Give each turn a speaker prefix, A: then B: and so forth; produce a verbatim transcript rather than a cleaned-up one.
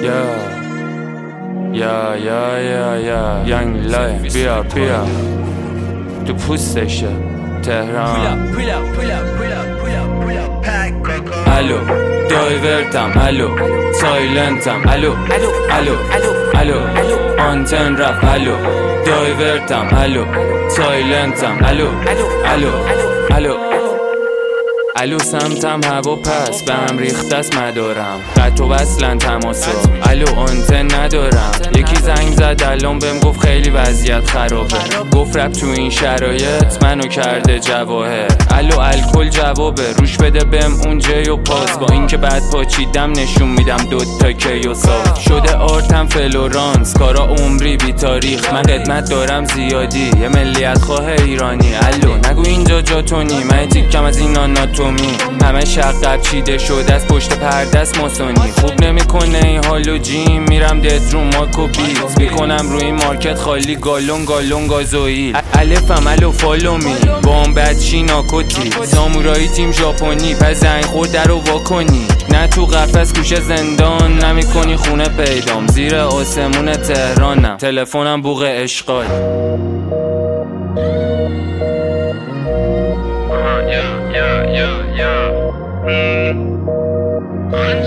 A: یا یا یا یا یانگ لایف بیا بیا تو پوستشه تهران. الو دایورتم، الو سایلنتم، الو الو الو آنتن رفت، الو دایورتم، الو سایلنتم، الو الو الو الو سمتم هوا پس به هم ریخته است مدارم، قطع و وصلن تماسا، الو آنتن ندارم. یکی زنگ زد الان بهم گفت خیلی وضعیت خرابه، گفت رب تو این شرایط منو کرده جواهر. الو الکل جوابه، روش بده بهم اون جی و پاس، با اینکه بعد پاچیدم نشون میدم دوتا کی و صاف شده. آرتم فلورانس کارا عمری بی تاریخ، من خدمت دارم زیادی یه ملیت خواه ایرانی. الو نگو اینجا جاتونی، من تیکم از این آناتومی، همه شقب چیده شده از پشت پردست ماسونی. خوب نمیکنه این حالو جیم، میرم دت رو ماکو بیت میکنم روی این مارکت خالی گالون گالون گازوئیل. الفم الو فالو می بامبت چی ناکوتی، سامورایی تیم ژاپنی، پس زنگ خورد در رو واکنی. نه تو قفس گوشه زندان، نمیکنی خونه پیدام، زیر آسمون تهرانم، تلفنم بوق اشغال.
B: Yeah, yeah, yeah, yeah. Mm.